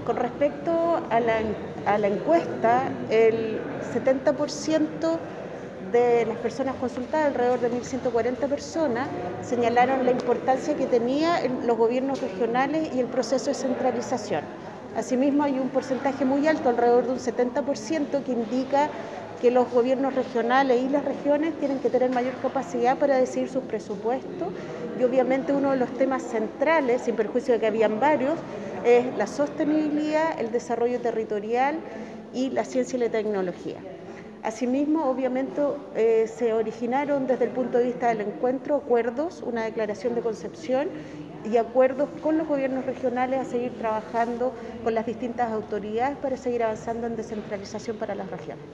Con respecto a la encuesta, el 70% de las personas consultadas, alrededor de 1.140 personas, señalaron la importancia que tenía los gobiernos regionales y el proceso de centralización. Asimismo, hay un porcentaje muy alto, alrededor de un 70%, que indica que los gobiernos regionales y las regiones tienen que tener mayor capacidad para decidir sus presupuestos, y obviamente uno de los temas centrales, sin perjuicio de que habían varios, es la sostenibilidad, el desarrollo territorial y la ciencia y la tecnología. Asimismo, obviamente, se originaron desde el punto de vista del encuentro acuerdos, una declaración de concepción y acuerdos con los gobiernos regionales a seguir trabajando con las distintas autoridades para seguir avanzando en descentralización para las regiones.